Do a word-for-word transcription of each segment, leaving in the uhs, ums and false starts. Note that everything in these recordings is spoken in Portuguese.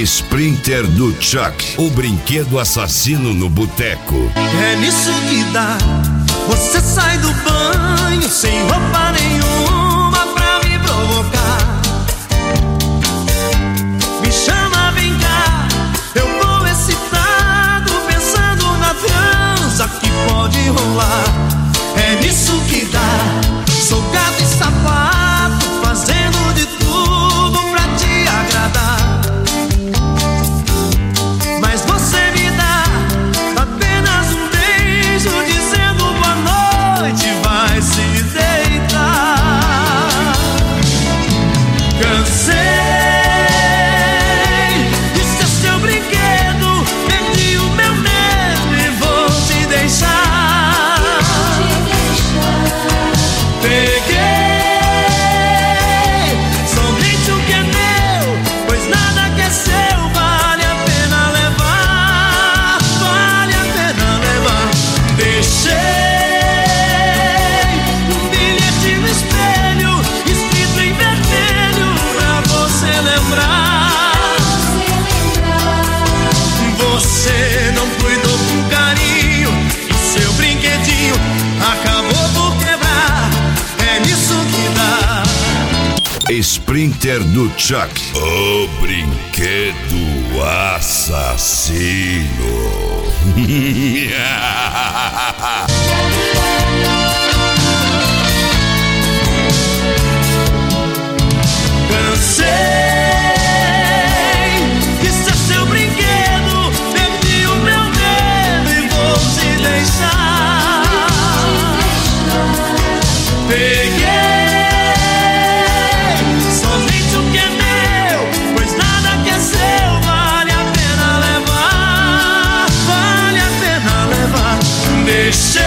Sprinter do Chuck, o brinquedo assassino no boteco. É nisso que dá. Você sai do banho sem roupa nenhuma pra me provocar. Me chama, vem cá. Eu vou excitado pensando na transa que pode rolar. É nisso que dá. Sou gato e sapato, fazendo de tudo pra te agradar. Mas você me dá apenas um beijo, dizendo boa noite, vai se deitar. Cansei de ser seu brinquedo, perdi o meu medo e vou te deixar. Peguei somente o que é meu, pois nada que é seu vale a pena levar, vale a pena levar. Deixei um bilhete no espelho, escrito em vermelho, pra você lembrar. Você não cuidou com carinho e seu brinquedinho acabou por quebrar. É nisso que dá. Sprinter do Chuck, o brinquedo assassino. Cansei de ser seu brinquedo, perdi o meu medo e vou te deixar. Peguei somente o que é meu, pois nada que é seu vale a pena levar, vale a pena levar. Deixei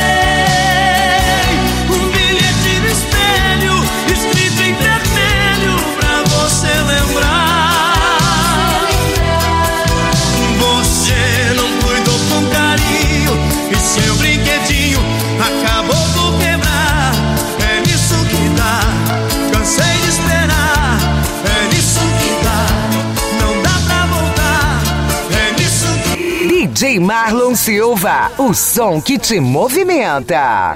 um bilhete no espelho, escrito em vermelho, pra você lembrar. Você não cuidou com carinho e seu brinquedinho acabou por quebrar. É nisso que dá. Cansei de esperar. É nisso que dá. Não dá pra voltar. É nisso que... D J Marlon Silva, o som que te movimenta.